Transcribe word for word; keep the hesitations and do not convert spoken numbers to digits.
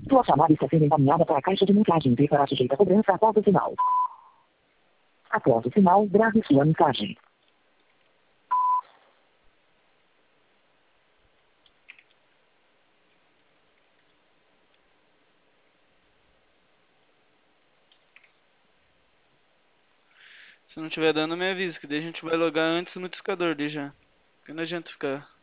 Sua chamada está sendo encaminhada para a caixa de mensagens e será sujeita a cobrança após o sinal. Após o sinal, grave sua mensagem. Se não tiver dando, me avisa, que daí a gente vai logar antes no discador daí já. Porque não adianta ficar